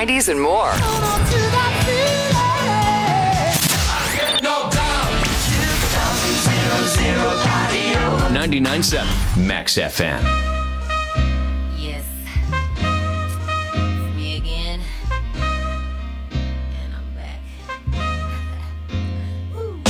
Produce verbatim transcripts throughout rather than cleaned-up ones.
nineties, and more. ninety-nine point seven Max F M. Yes. It's me again. And I'm back. Ooh.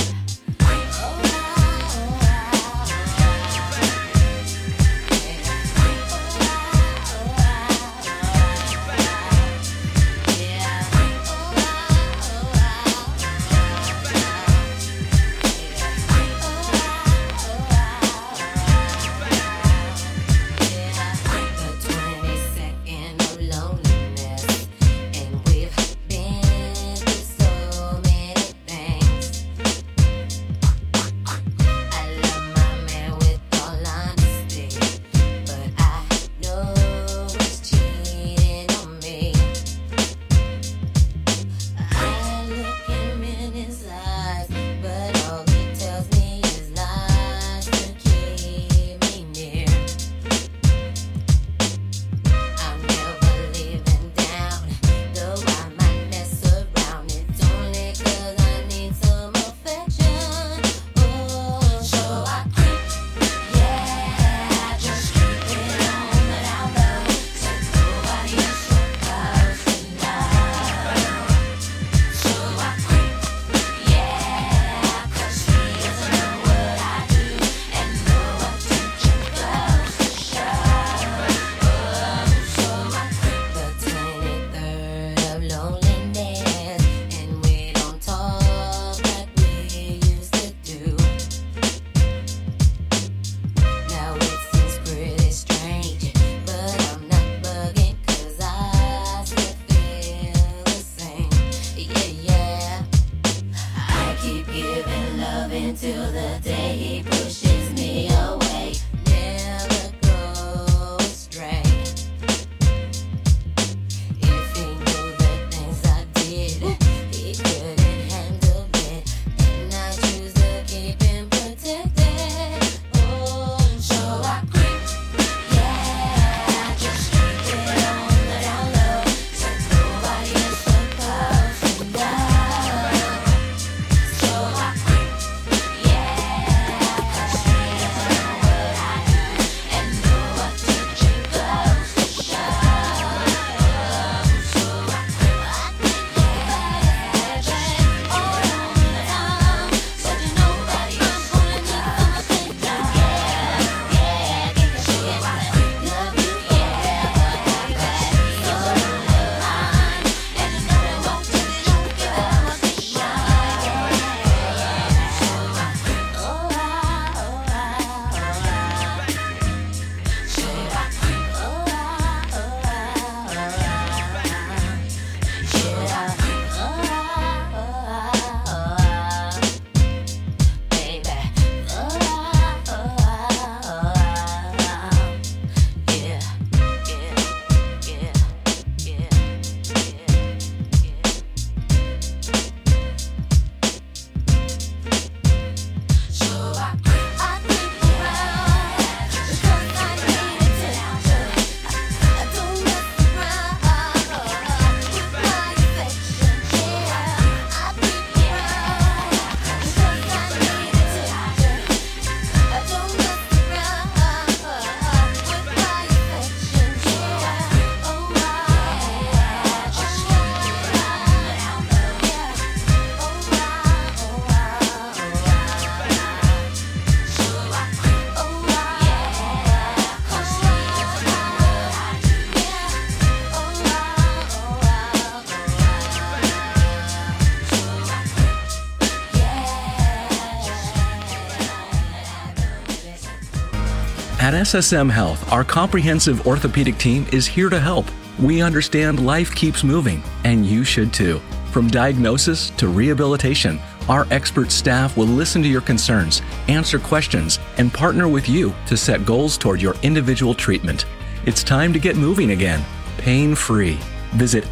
At S S M Health, our comprehensive orthopedic team is here to help. We understand life keeps moving, and you should too. From diagnosis to rehabilitation, our expert staff will listen to your concerns, answer questions, and partner with you to set goals toward your individual treatment. It's time to get moving again, pain-free. Visit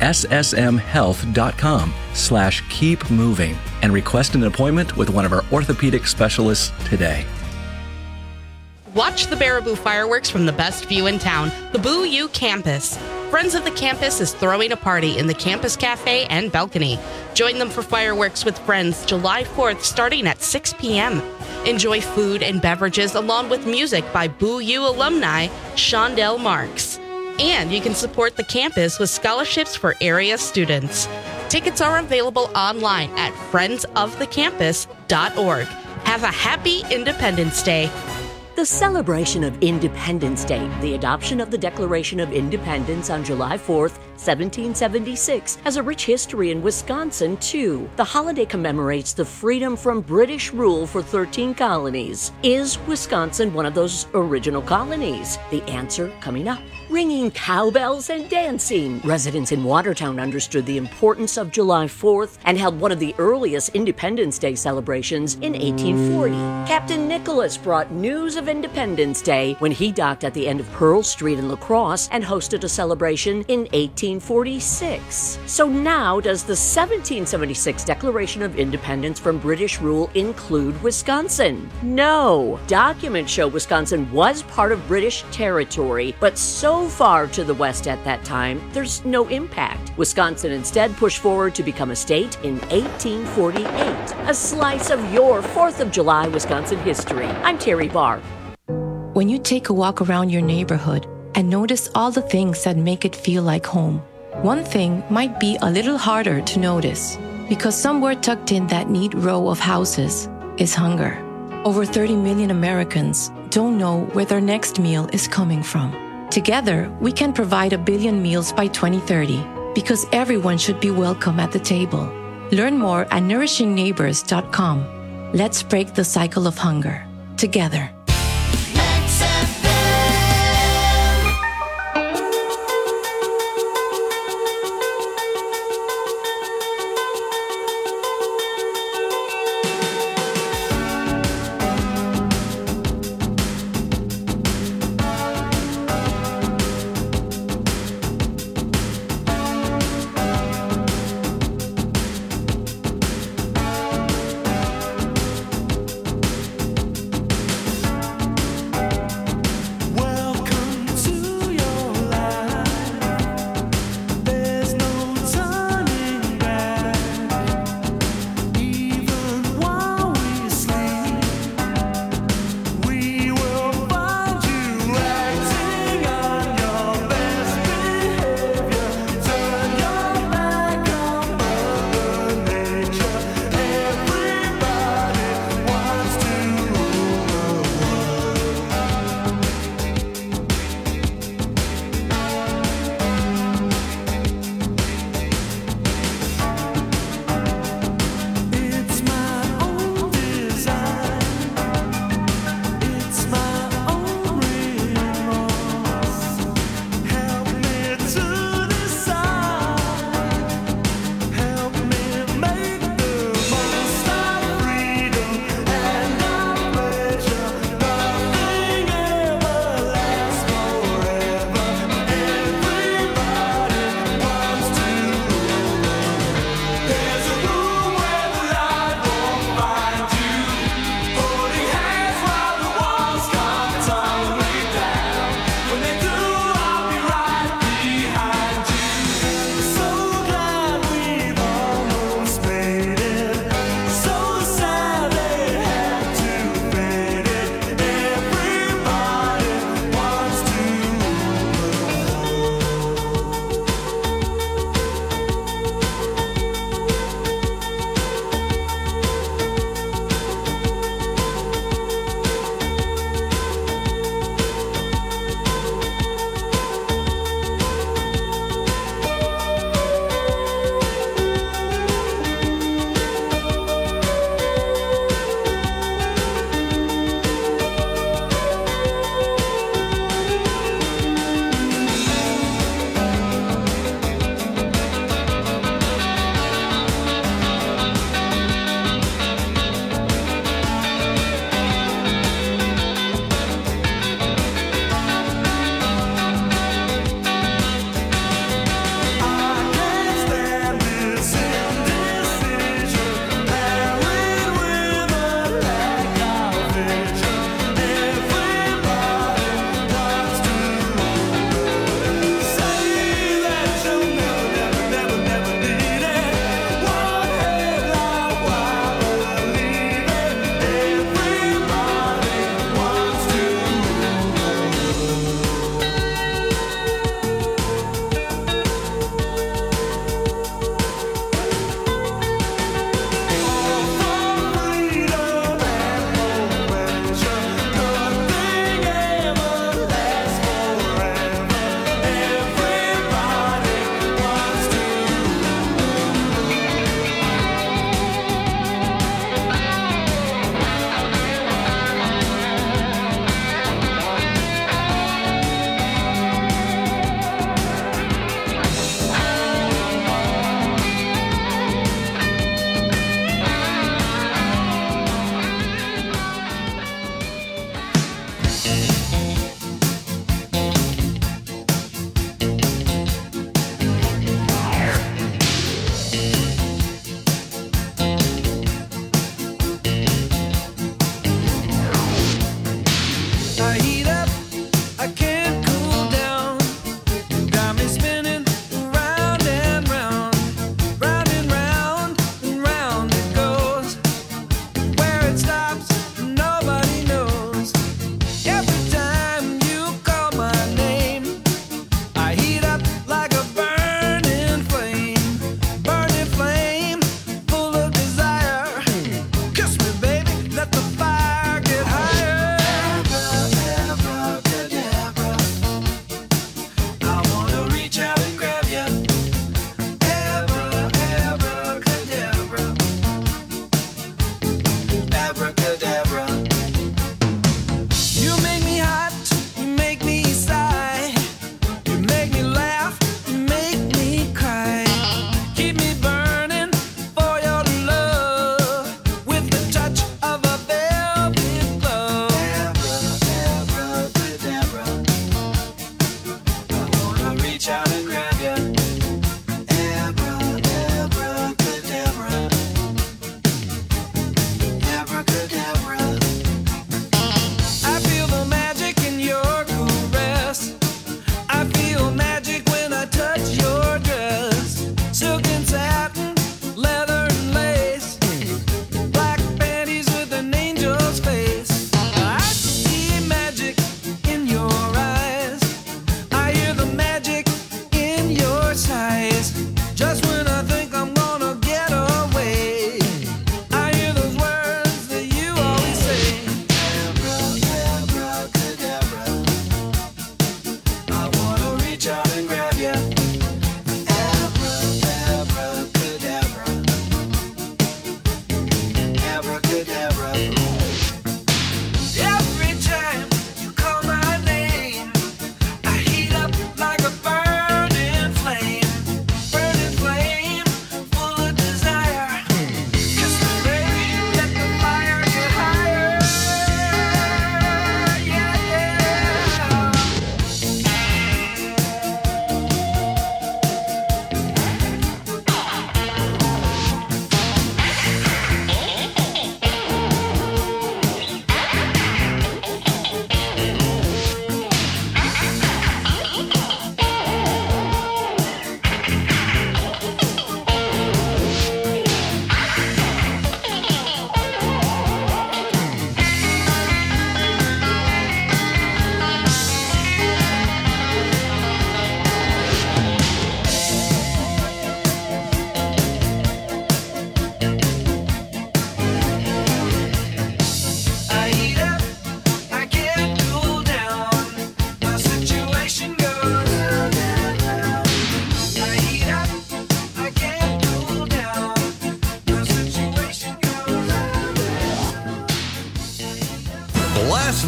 ssmhealth.com slash keep moving and request an appointment with one of our orthopedic specialists today. Watch the Baraboo fireworks from the best view in town, the Boo U campus. Friends of the Campus is throwing a party in the Campus Cafe and Balcony. Join them for fireworks with friends July fourth starting at six p.m. Enjoy food and beverages along with music by Boo U alumni Shondell Marks. And you can support the campus with scholarships for area students. Tickets are available online at friends of the campus dot org. Have a happy Independence Day. The celebration of Independence Day, the adoption of the Declaration of Independence on July fourth, seventeen seventy-six, has a rich history in Wisconsin, too. The holiday commemorates the freedom from British rule for thirteen colonies. Is Wisconsin one of those original colonies? The answer coming up. Ringing cowbells and dancing. Residents in Watertown understood the importance of July fourth and held one of the earliest Independence Day celebrations in eighteen forty. Captain Nicholas brought news of Independence Day when he docked at the end of Pearl Street in La Crosse and hosted a celebration in eighteen forty-six. So now, does the seventeen seventy-six Declaration of Independence from British rule include Wisconsin? No. Documents show Wisconsin was part of British territory, but so far to the west at that time, there's no impact. Wisconsin instead pushed forward to become a state in eighteen forty-eight. A slice of your fourth of July Wisconsin history. I'm Terry Barr. When you take a walk around your neighborhood and notice all the things that make it feel like home, one thing might be a little harder to notice because somewhere tucked in that neat row of houses is hunger. Over thirty million Americans don't know where their next meal is coming from. Together, we can provide a billion meals by twenty thirty because everyone should be welcome at the table. Learn more at nourishing neighbors dot com. Let's break the cycle of hunger together.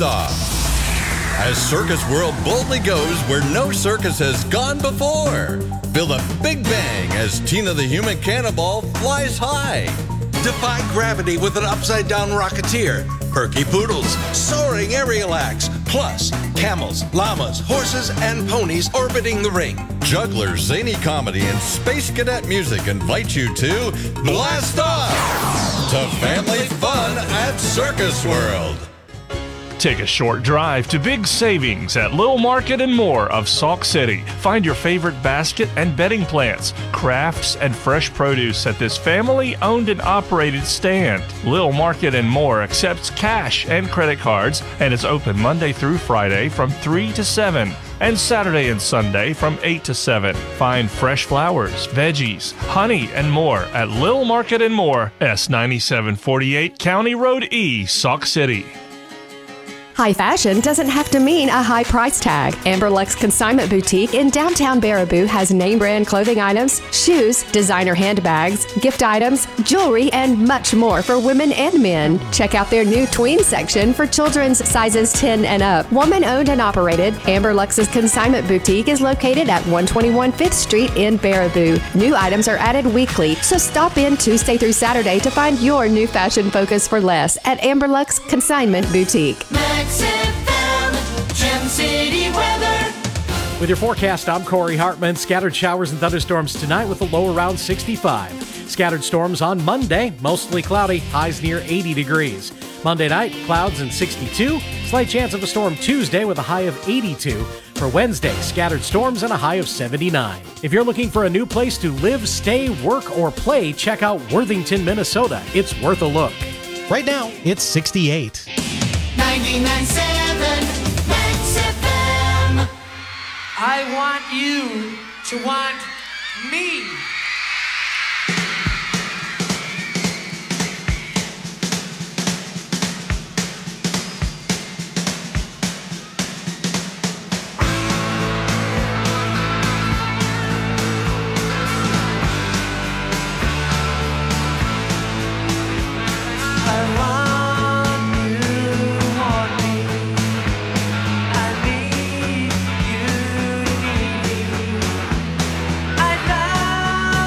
Off. As Circus World boldly goes where no circus has gone before. Feel the big bang as Tina the Human Cannonball flies high. Defy gravity with an upside-down rocketeer. Perky poodles, soaring aerial acts, plus camels, llamas, horses, and ponies orbiting the ring. Jugglers, zany comedy, and space cadet music invite you to Blast Off! To family fun at Circus World. Take a short drive to big savings at Lil Market and More of Sauk City. Find your favorite basket and bedding plants, crafts, and fresh produce at this family-owned and operated stand. Lil Market and More accepts cash and credit cards and is open Monday through Friday from three to seven and Saturday and Sunday from eight to seven. Find fresh flowers, veggies, honey, and more at Lil Market and More, S ninety-seven forty-eight County Road E, Sauk City. High fashion doesn't have to mean a high price tag. Amberlux Consignment Boutique in downtown Baraboo has name brand clothing items, shoes, designer handbags, gift items, jewelry, and much more for women and men. Check out their new tween section for children's sizes ten and up. Woman owned and operated, Amberlux's Consignment Boutique is located at one twenty-one Fifth Street in Baraboo. New items are added weekly, so stop in Tuesday through Saturday to find your new fashion focus for less at Amberlux Consignment Boutique. Gem City weather. With your forecast, I'm Corey Hartman. Scattered showers and thunderstorms tonight with a low around sixty-five. Scattered storms on Monday, mostly cloudy, highs near eighty degrees. Monday night, clouds and sixty-two. Slight chance of a storm Tuesday with a high of eighty-two. For Wednesday, scattered storms and a high of seventy-nine. If you're looking for a new place to live, stay, work, or play, check out Worthington, Minnesota. It's worth a look. Right now, it's sixty-eight. ninety-nine point seven Max F M. I want you to want me. I love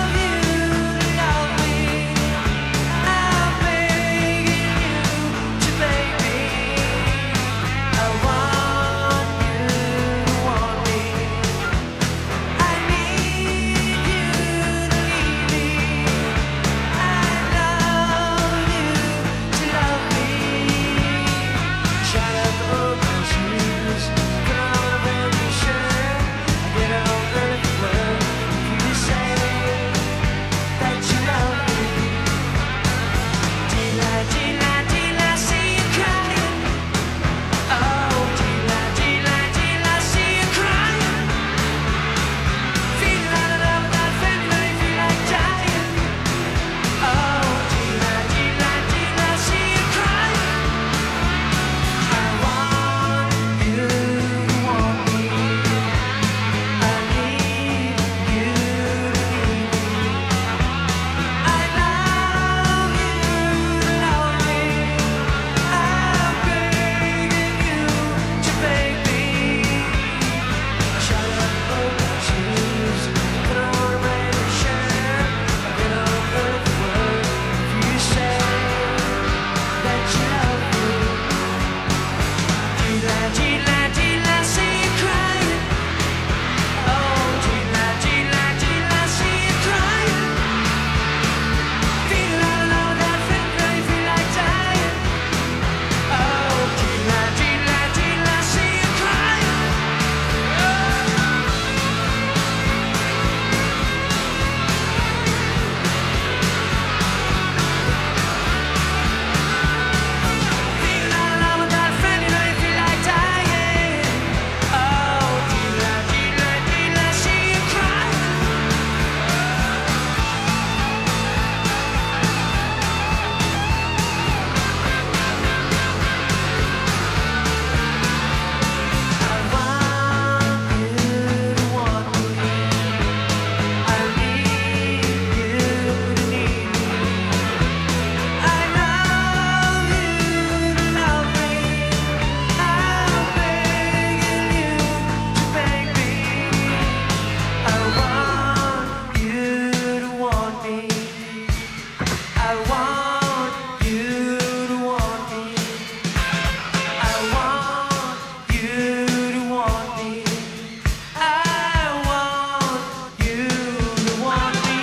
I want you to want me. I want you to want me. I want you to want me.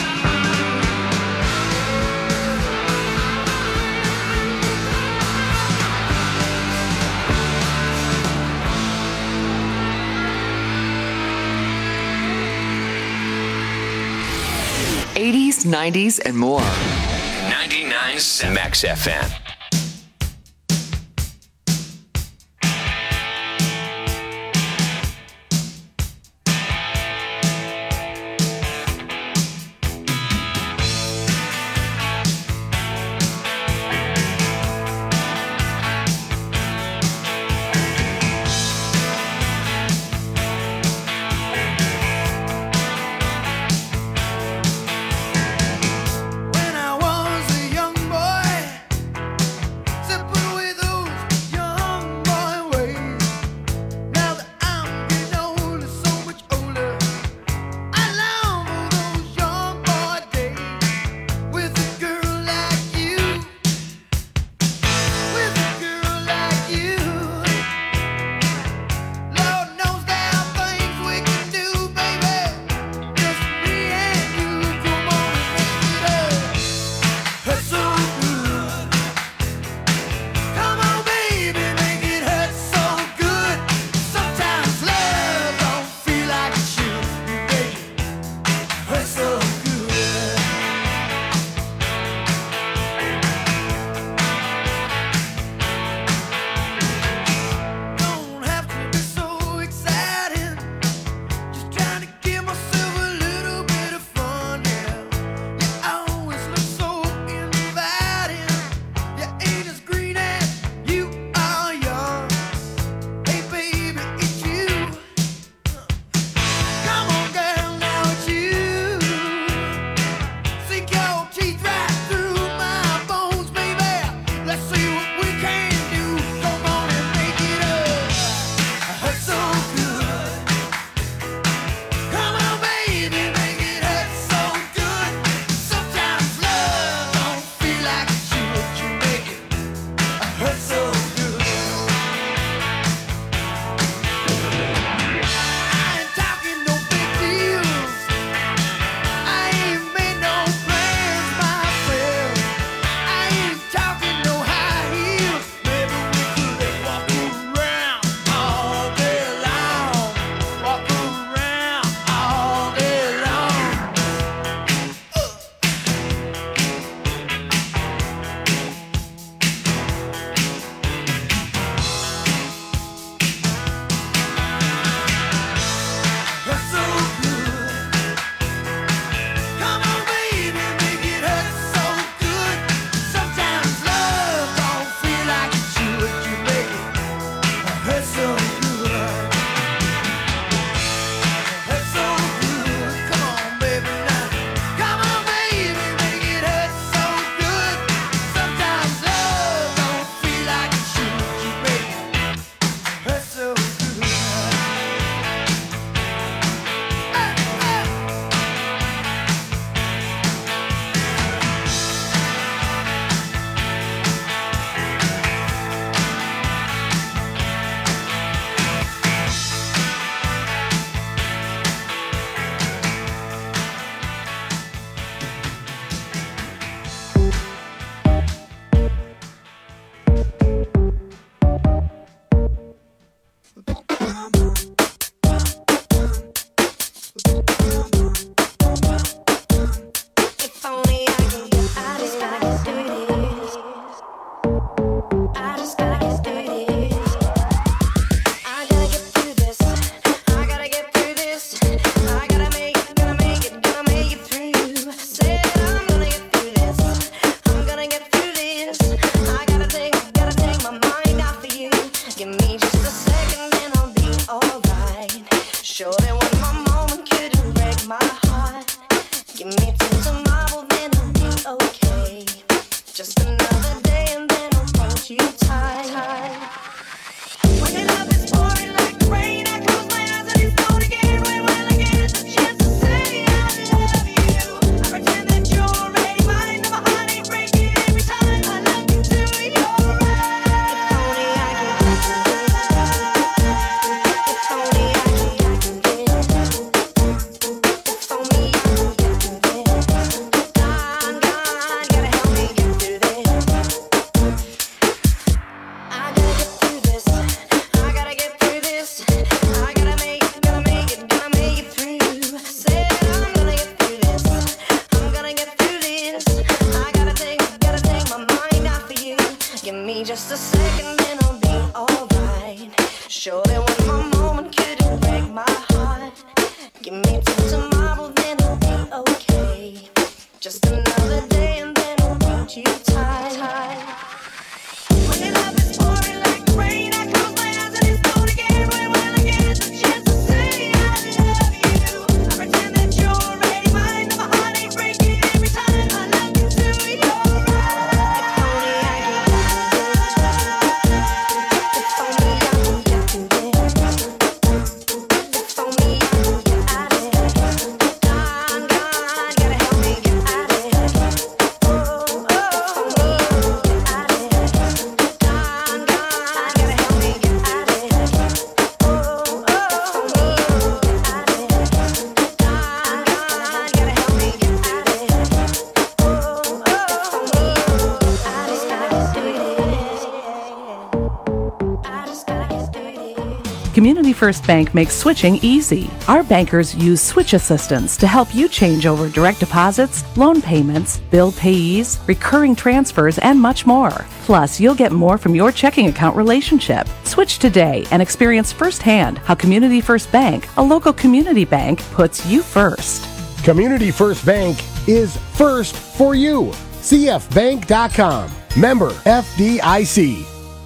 eighties, nineties, and more. ninety-nine seven Max F M. When I was a young boy, Just a second and I'll be alright. Surely when my moment couldn't break my heart. Give me till tomorrow, then I'll be okay. Just another day and then I'll hold you tight. When your love is pouring like rain, I close my eyes and it's gone again. When, when I get the chance to say I love you, I pretend that you're already mine. And my heart ain't breaking every time I look into your eyes. If only I could get to this. If only I could get out of it. God, God, gotta help me get out of it. Oh, oh, if only I could get out of it. God, God, gotta help me get out of it. Oh, oh, if only I could get out of it. God, God, gotta help me get out of it. Oh, oh, I just gotta do this. I just gotta do this. Community First Bank makes switching easy. Our bankers use switch assistance to help you change over direct deposits, loan payments, bill payees, recurring transfers, and much more. Plus, you'll get more from your checking account relationship. Switch today and experience firsthand how Community First Bank, a local community bank, puts you first. Community First Bank is first for you. C F bank dot com. Member F D I C.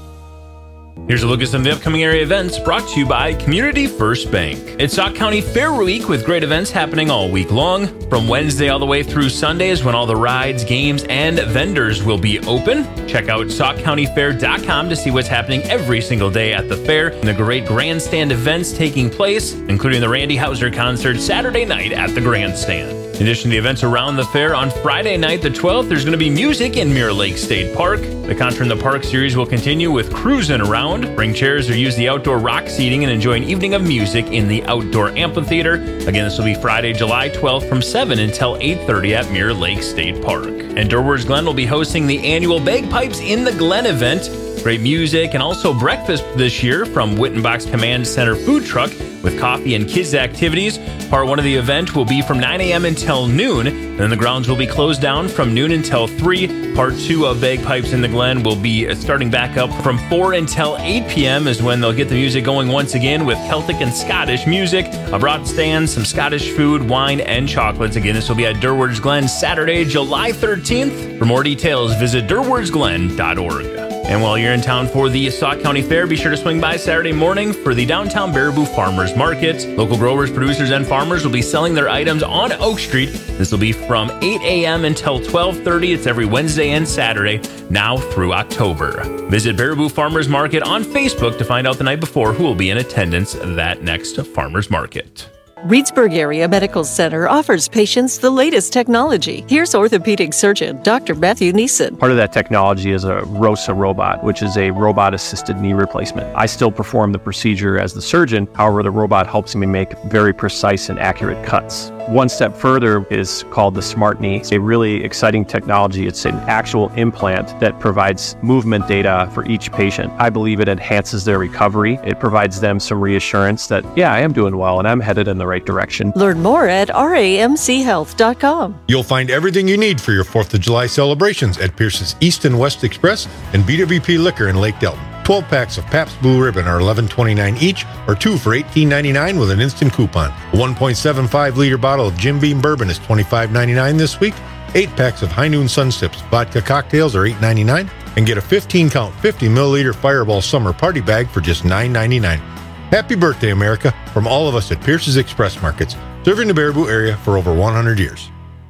Here's a look at some of the upcoming area events brought to you by Community First Bank. It's Sauk County Fair Week with great events happening all week long. From Wednesday all the way through Sunday is when all the rides, games, and vendors will be open. Check out sauk county fair dot com to see what's happening every single day at the fair and the great grandstand events taking place, including the Randy Houser concert Saturday night at the grandstand. In addition to the events around the fair, on Friday night, the twelfth, there's going to be music in Mirror Lake State Park. The Contra in the Park series will continue with Cruisin' Around. Bring chairs or use the outdoor rock seating and enjoy an evening of music in the outdoor amphitheater. Again, this will be Friday, July twelfth from seven until eight thirty at Mirror Lake State Park. And Durwards Glen will be hosting the annual Bagpipes in the Glen event. Great music and also breakfast this year from Wittenbach's Command Center food truck with coffee and kids activities. Part one of the event will be from nine a.m. until noon, and then the grounds will be closed down from noon until three. Part two of Bagpipes in the Glen will be starting back up from four until eight p.m. is when they'll get the music going once again with Celtic and Scottish music, a broad stand, some Scottish food, wine, and chocolates. Again, this will be at Durwards Glen Saturday, July thirteenth. For more details, visit durwards glen dot org. And while you're in town for the Sauk County Fair, be sure to swing by Saturday morning for the Downtown Baraboo Farmers Market. Local growers, producers, and farmers will be selling their items on Oak Street. This will be from eight a.m. until twelve thirty. It's every Wednesday and Saturday, now through October. Visit Baraboo Farmers Market on Facebook to find out the night before who will be in attendance that next Farmers Market. Reedsburg Area Medical Center offers patients the latest technology. Here's orthopedic surgeon Doctor Matthew Neeson. Part of that technology is a ROSA robot, which is a robot-assisted knee replacement. I still perform the procedure as the surgeon. However, the robot helps me make very precise and accurate cuts. One step further is called the Smart Knee. It's a really exciting technology. It's an actual implant that provides movement data for each patient. I believe it enhances their recovery. It provides them some reassurance that, yeah, I am doing well and I'm headed in the right direction. Learn more at R A M C health dot com. You'll find everything you need for your fourth of July celebrations at Pierce's East and West Express and B W P Liquor in Lake Delton. twelve packs of Pabst Blue Ribbon are eleven twenty-nine each, or two for eighteen ninety-nine with an instant coupon. A one point seven five liter bottle of Jim Beam Bourbon is twenty-five ninety-nine this week. eight packs of High Noon Sun Sips vodka cocktails are eight ninety-nine, and get a fifteen count fifty milliliter Fireball Summer Party Bag for just nine ninety-nine. Happy birthday, America, from all of us at Pierce's Express Markets, serving the Baraboo area for over one hundred years.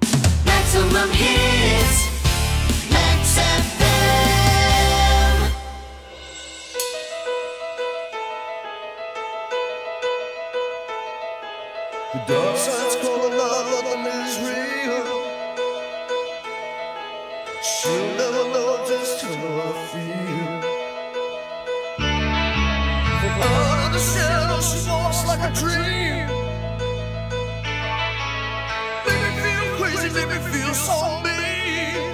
Maximum hits, Max F M. The dark side's calling out, nothing is real. She'll never know just how I feel. From out of the shadow, she walks like a dream. Make me feel crazy, make me feel so mean.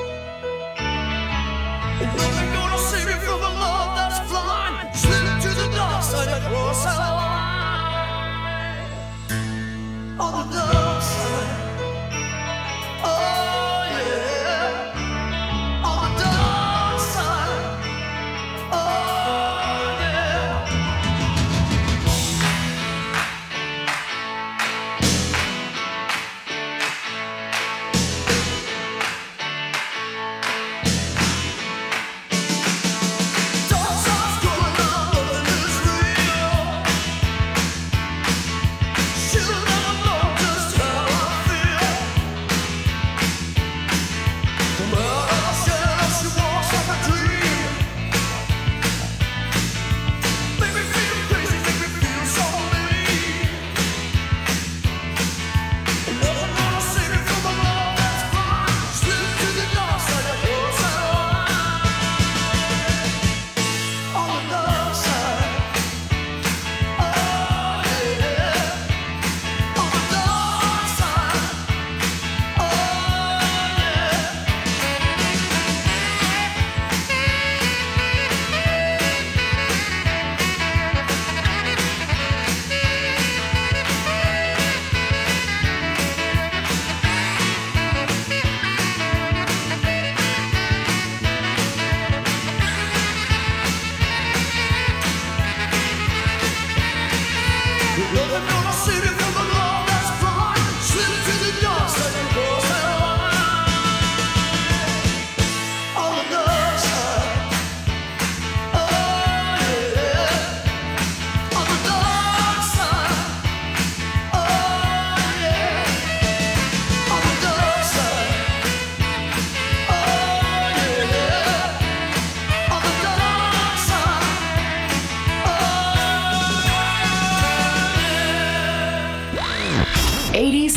And nothing gonna save me from a love that's blind. Slip to the dark side and cross our line. On the dark side. Oh yeah. On the dark side.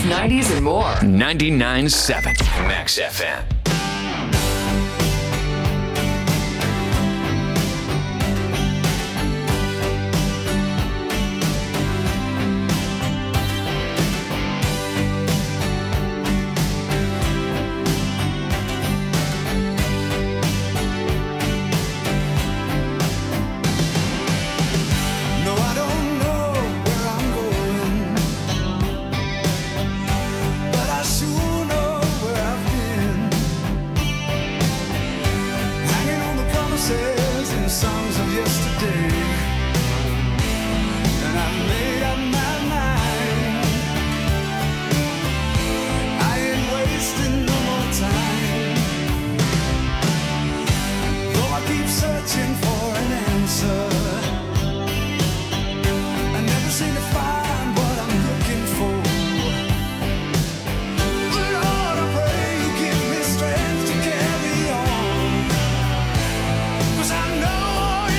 eighties, nineties, and more. ninety-nine point seven Max F M. No, I don't know where I'm going, but I sure know where I've been. Hanging on the promises and songs of yesterday, and I made up my mind. I ain't wasting no more time. Though I keep searching for an answer, I never seem to find what I'm looking for. Lord, I pray you give me strength to carry on, 'cause I know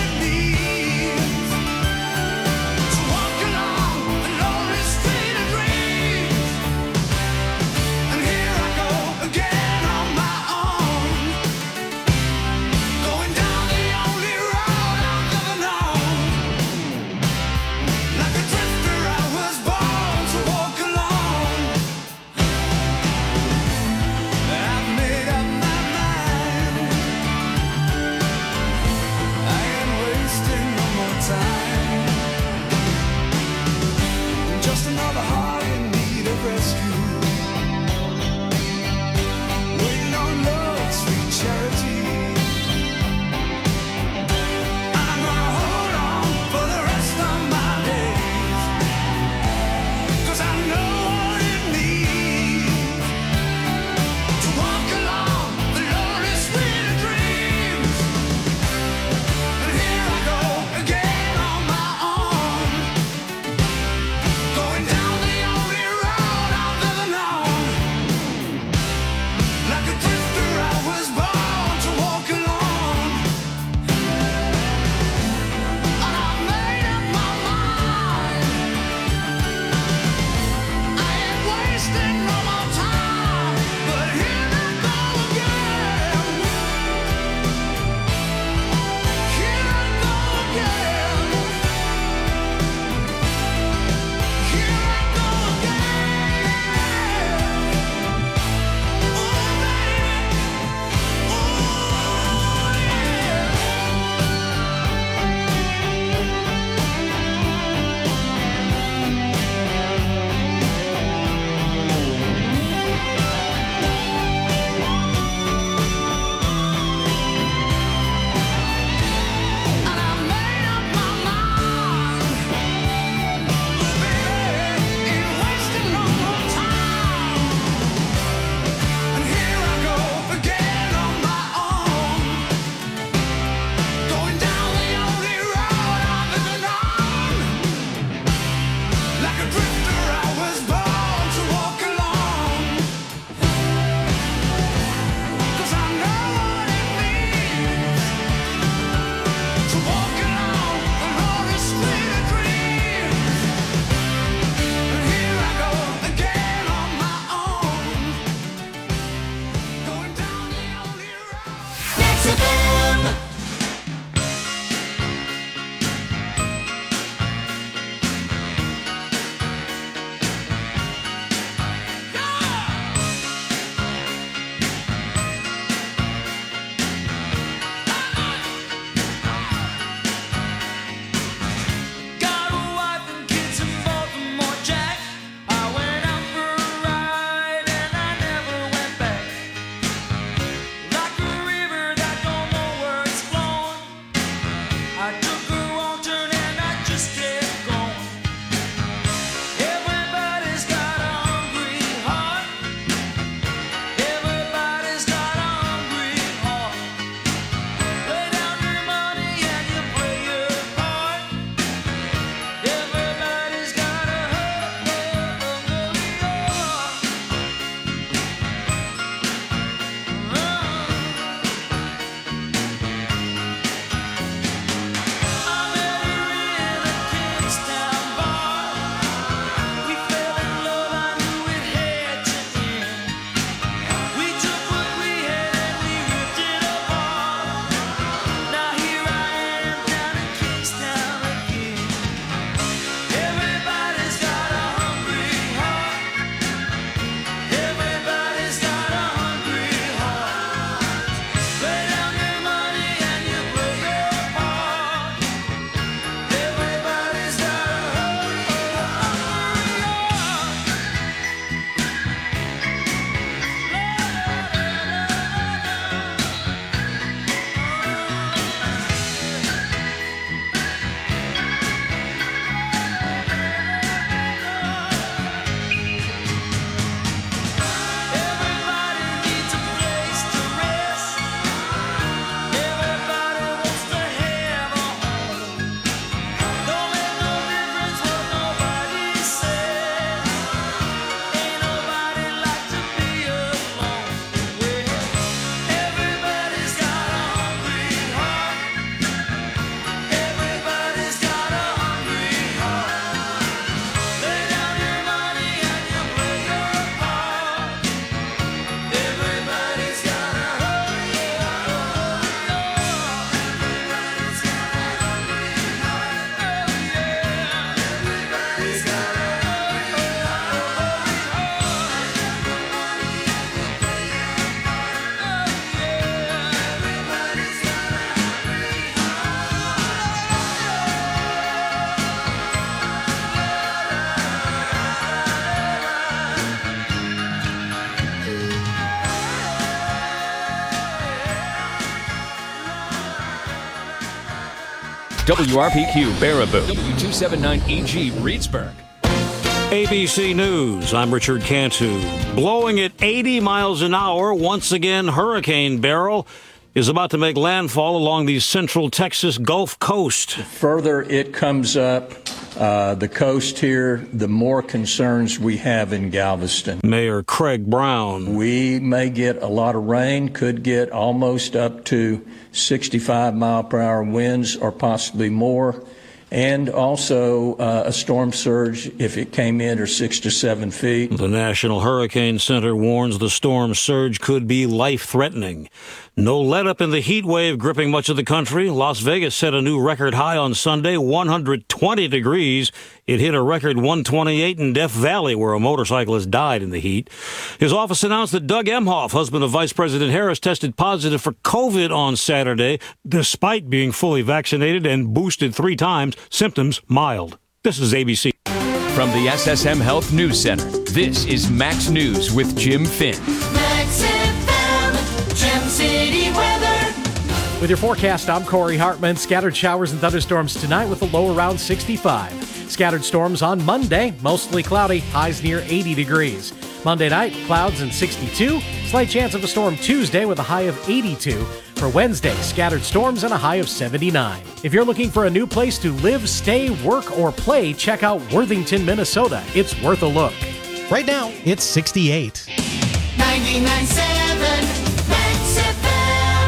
W R P Q Baraboo. W two seventy-nine E G Reedsburg. A B C News, I'm Richard Cantu. Blowing at eighty miles an hour, once again, Hurricane Beryl is about to make landfall along the central Texas Gulf Coast. The further it comes up uh, the coast here, the more concerns we have in Galveston. Mayor Craig Brown. We may get a lot of rain, could get almost up to sixty-five mile per hour winds or possibly more. And also uh, a storm surge, if it came in, or six to seven feet. The National Hurricane Center warns the storm surge could be life-threatening. No let-up in the heat wave gripping much of the country. Las Vegas set a new record high on Sunday, one hundred twenty degrees. It hit a record one twenty-eight in Death Valley, where a motorcyclist died in the heat. His office announced that Doug Emhoff, husband of Vice President Harris, tested positive for COVID on Saturday, despite being fully vaccinated and boosted three times. Symptoms mild. This is A B C. From the S S M Health News Center, this is Max News with Jim Finn. Max F M, Gem City weather. With your forecast, I'm Corey Hartman. Scattered showers and thunderstorms tonight with a low around sixty-five. Scattered storms on Monday, mostly cloudy, highs near eighty degrees. Monday night, clouds and sixty-two. Slight chance of a storm Tuesday with a high of eighty-two. For Wednesday, scattered storms and a high of seventy-nine. If you're looking for a new place to live, stay, work, or play, check out Worthington, Minnesota. It's worth a look. Right now, it's sixty-eight. ninety-nine point seven Max F M.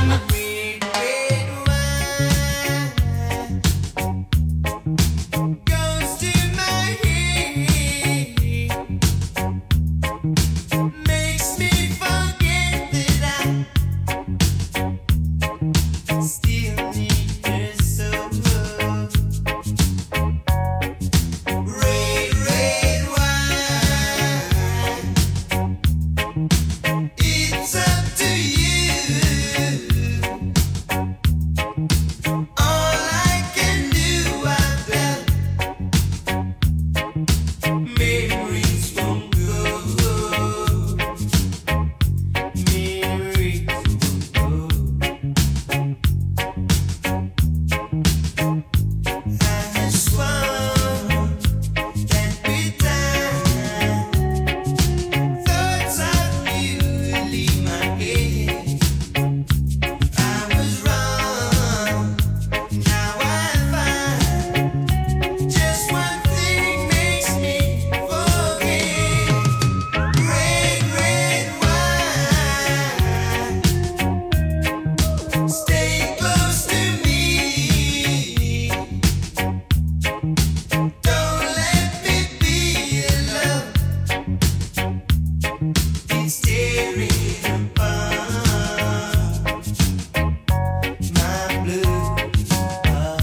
Goes to my head. Makes me forget that I still need her so. Red, red wine. It's up to you. All I can do, I bet. Memories won't go. Memories won't go. I swore that we died. Thoughts of you leave my head. I was wrong. Now I find just one thing makes me forget. Red, red wine. Stay close to me. Don't let me be alone. It's tearing apart my blue heart.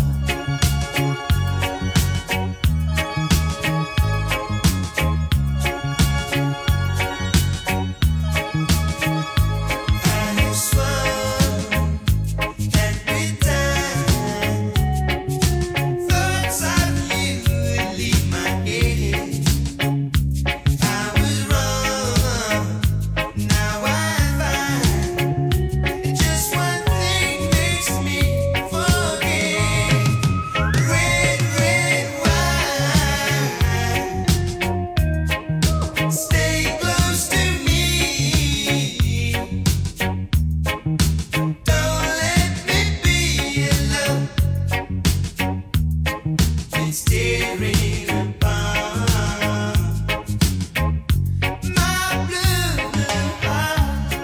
I swore that we died. Thoughts of you leave my head. I was wrong. Now I find just one thing makes me forget. Red, red wine. Stay close to me. Don't let me be alone. It's tearing apart my blue heart.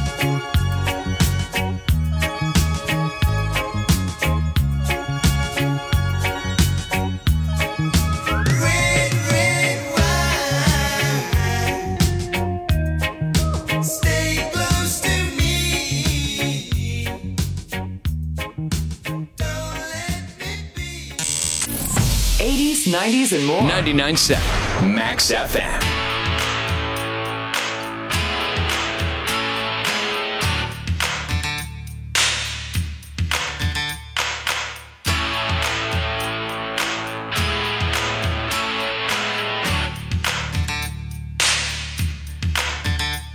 Red, red wine. Stay close to me. eighties, nineties, and more. ninety-nine point seven Max F M.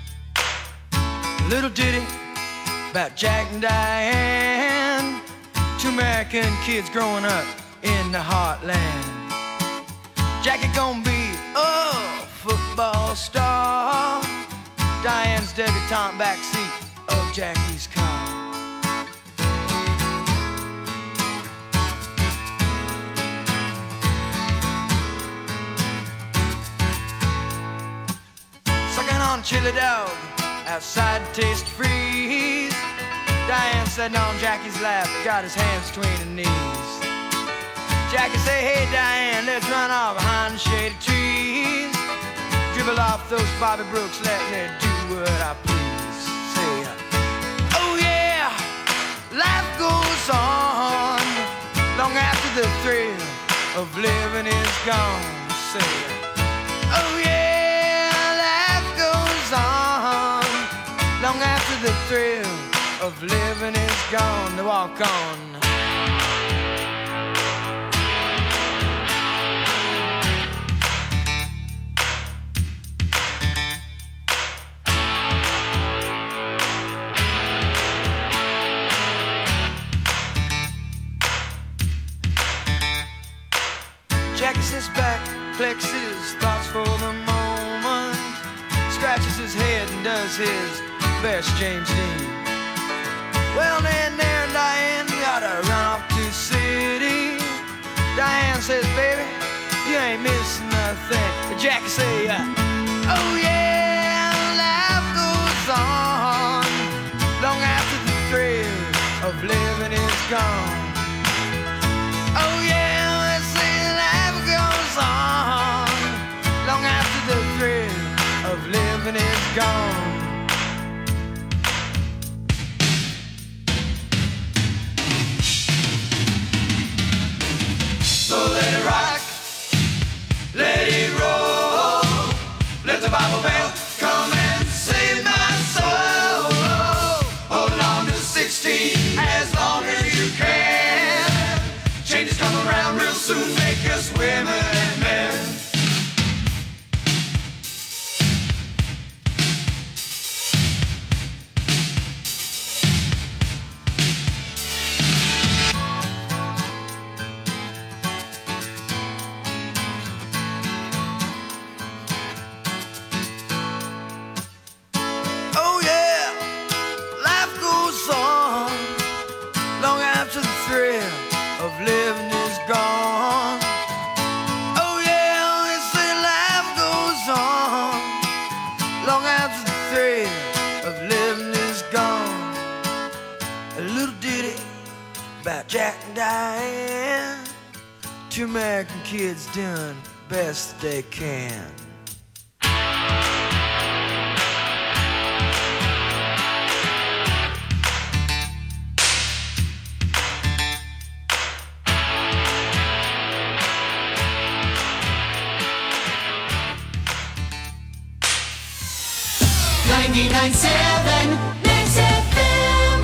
Little ditty about Jack and Diane. Two American kids growing up in the heartland. Jackie gonna be a football star. Diane's debutante backseat of Jackie's car. Sucking on chili dog outside Taste Freeze. Diane sitting on Jackie's lap, got his hands between her knees. Jackie say, hey Diane, let's run off behind the shady trees. Dribble off those Bobby Brooks, let me do what I please. Say, oh yeah, life goes on long after the thrill of living is gone. Say, oh yeah, life goes on long after the thrill of living is gone. To walk on. Jackie sits back, collects his thoughts for the moment, scratches his head and does his best James Dean. Well, then there, Diane, gotta run off to the city. Diane says, baby, you ain't missing nothing. But Jackie say, uh, oh yeah, life goes on long after the thrill of living is gone. Oh yeah, they say life goes on long after the thrill of living is gone. So let it rock, let it roll, let the Bible bell come and save my soul. Hold on to sixteen as long as you can. Changes come around real soon, make us women and men. Living is gone. Oh yeah, they say life goes on long after the thrill of living is gone. A little ditty about Jack and Diane. Two American kids doing best they can. ninety-nine point seven Mix F M.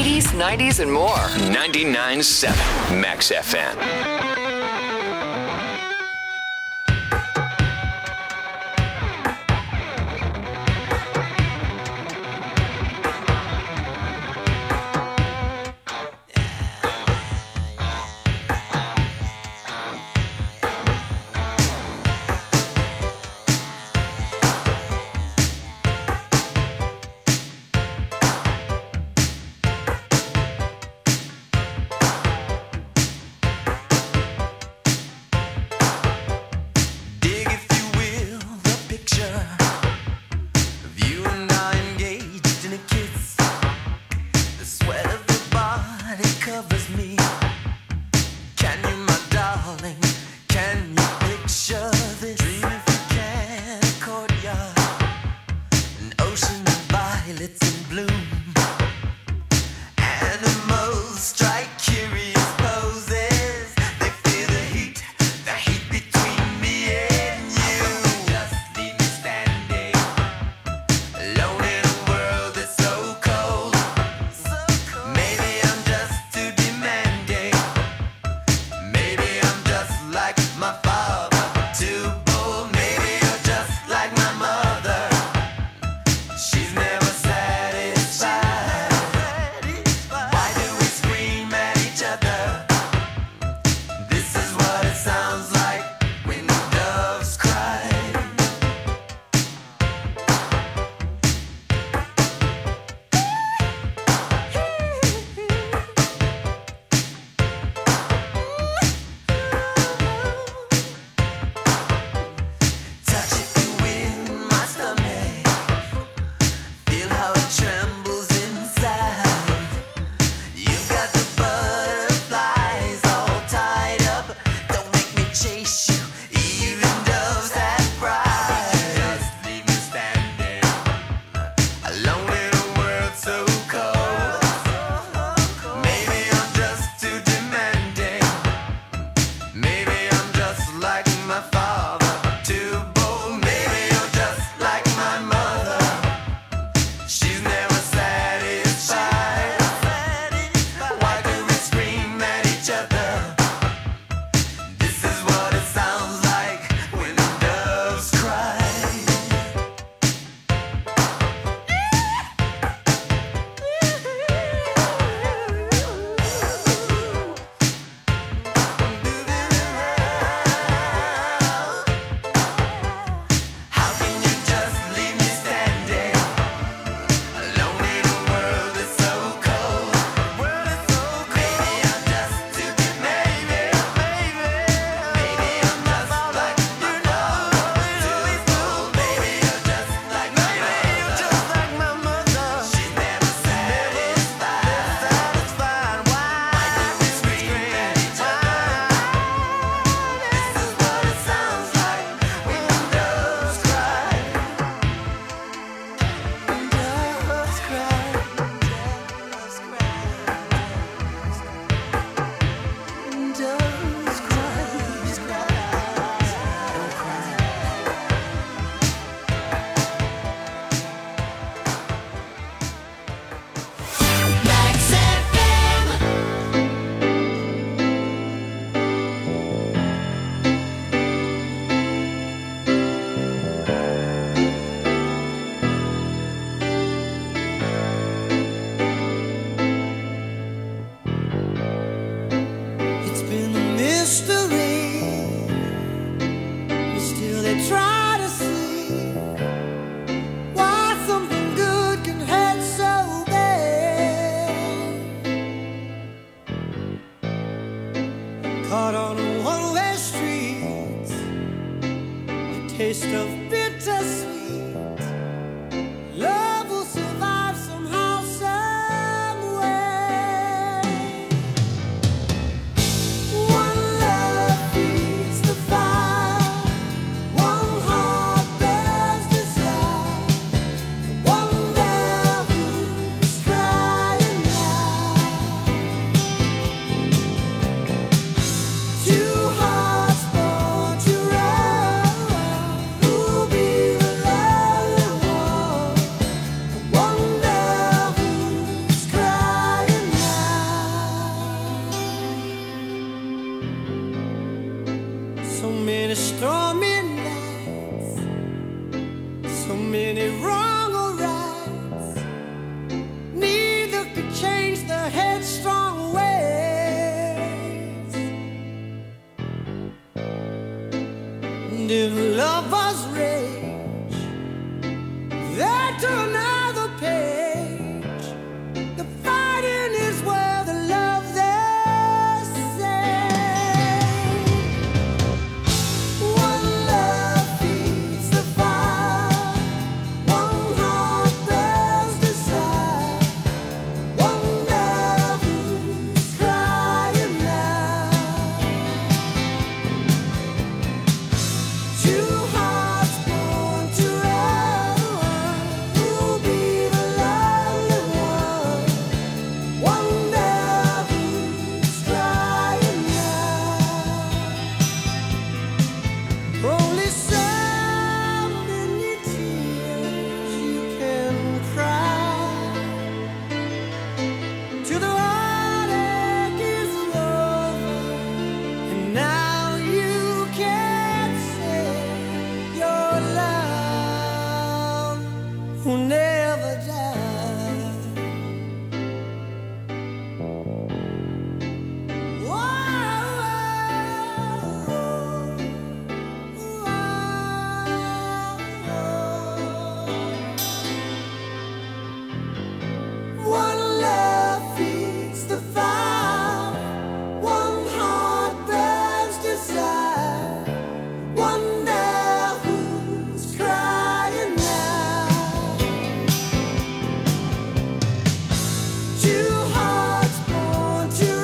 eighties, nineties, and more. ninety-nine point seven Max F M. Caught on a one-way street, the taste of bittersweet. Love will survive somehow, some way. One love feeds the fire, one heart bears desire, one girl who's crying now. Two hearts born to run, who'll be so many wrong or rights. Neither could change the headstrong ways. And if lovers rage, they turn another page. The fighting is where the love they say. One love feeds the fire. One heart bears desire. One love who's crying now. Two hearts born together who'll be the lonely one. One love who's crying now. Only so many tears you can cry till the heartache is over, and now you can say your love will never